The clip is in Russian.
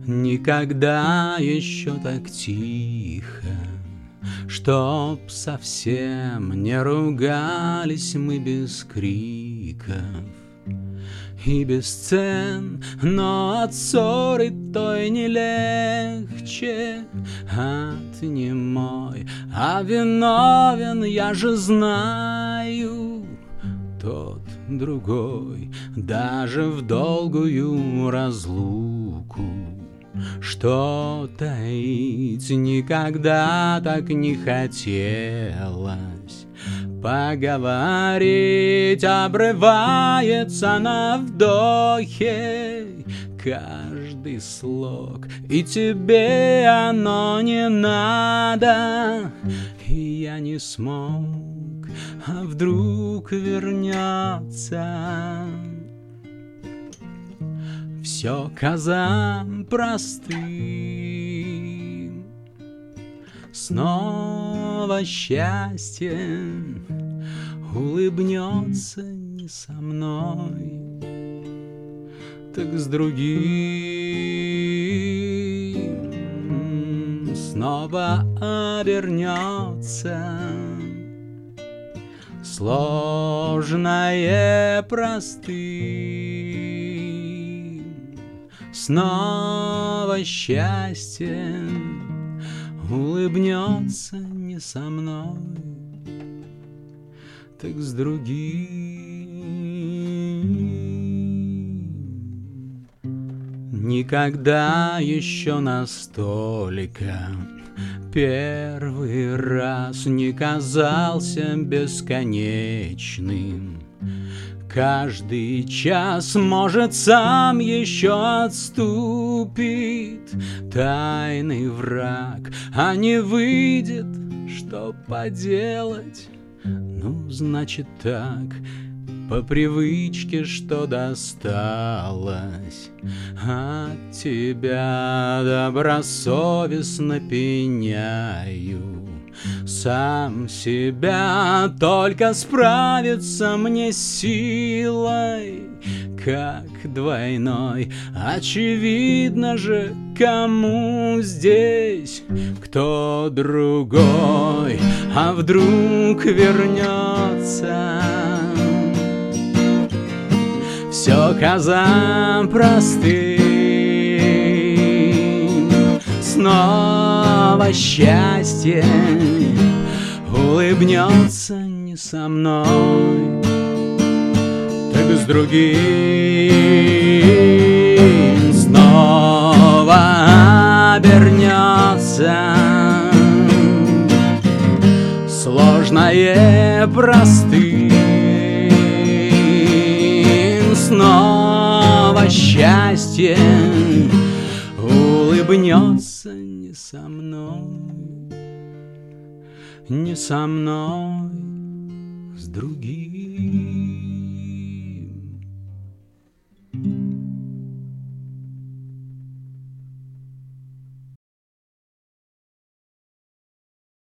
Никогда еще так тихо, чтоб совсем не ругались мы без криков и без сцен, но от ссоры той не легче. Ад не мой, а виновен, я же знаю. Тот другой, даже в долгую разлуку, что таить никогда так не хотелось. Поговорить обрывается на вдохе каждый слог, и тебе оно не надо. И я не смог, а вдруг вернется. Все казам простым, снова счастье улыбнется не со мной, так с другим снова обернется. Сложное простым, снова счастье улыбнется не со мной, так с другим. Никогда еще настолько первый раз не казался бесконечным. Каждый час, может, сам еще отступит тайный враг, а не выйдет, что поделать. Ну, значит так, по привычке, что досталось от тебя, добросовестно пеняю сам себя, только справиться мне силой, как двойной. Очевидно же, кому здесь кто другой, а вдруг вернется. Все казам простым, снова счастье улыбнется не со мной, так с другим снова обернется. Сложное простым, снова счастье улыбнется не со мной, не со мной, с другим.